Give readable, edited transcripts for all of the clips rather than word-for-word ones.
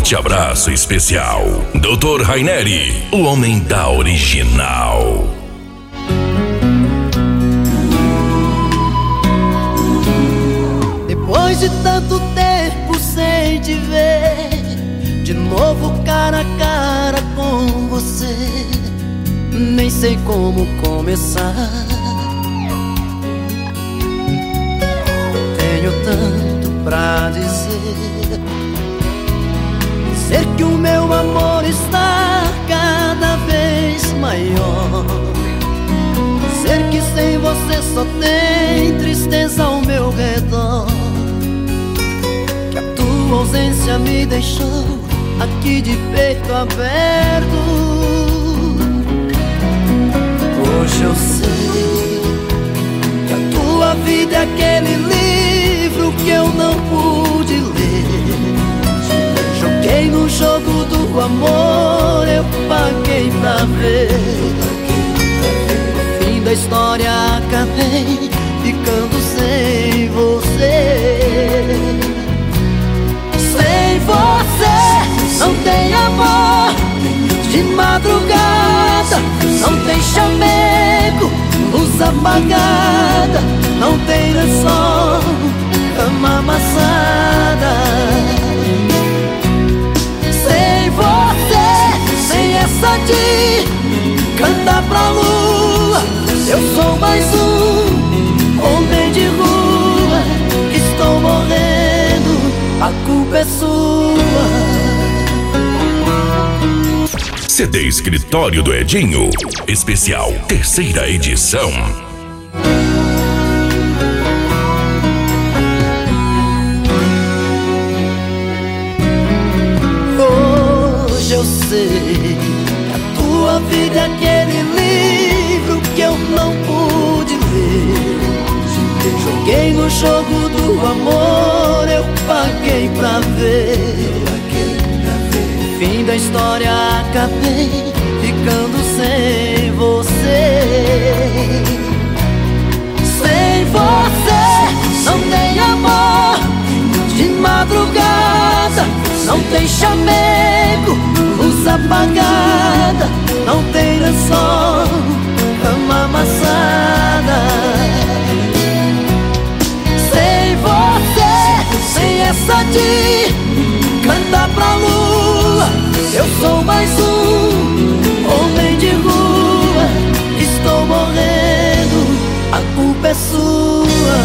forte abraço especial. Dr. Raineri, o homem da original. Depois de tanto tempo sem te ver, de novo cara a cara com você, nem sei como começar. Tenho tanto pra dizer, dizer que o meu amor está cada vez maior, dizer que sem você só tem tristeza ao meu redor, que a tua ausência me deixou aqui de peito aberto. Hoje eu sei que a tua vida é aquele livro que eu não pude ler. Joguei no jogo do amor, eu paguei pra ver. No fim da história acabei ficando sem você. Sem você não tem amor de madrugada, não tem chamego, luz apagada, não tem lençol, cama amassada. Sem você, sem essa de cantar pra lua, eu sou mais um homem de rua que estou morrendo, a culpa é sua. CD Escritório do Edinho, especial 3ª edição. Hoje eu sei que a tua vida é aquele livro que eu não pude ler. Joguei no jogo do amor, eu paguei pra ver. No fim da história acabei ficando sem você. Sem você não tem amor de madrugada, não tem chamego, luz apagada, não tem lençol, cama amassada. Sem você, sem essa de cantar pra lua, eu sou mais um homem de rua, estou morrendo, a culpa é sua.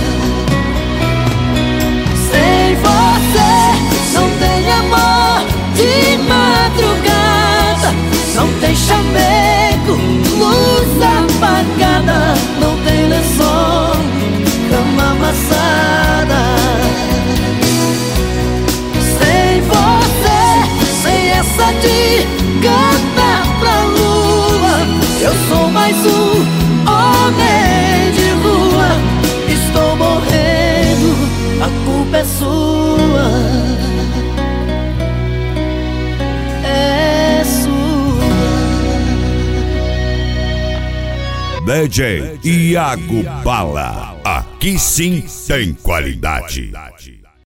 Sem você não tem amor de madrugada, não tem chamego, luz apagada, não tem lençol, cama amassada. Sem você, sem essa de cantar pra lua, eu sou mais um homem de rua, estou morrendo, a culpa é sua. É sua. DJ Iago Bala, aqui sim tem qualidade.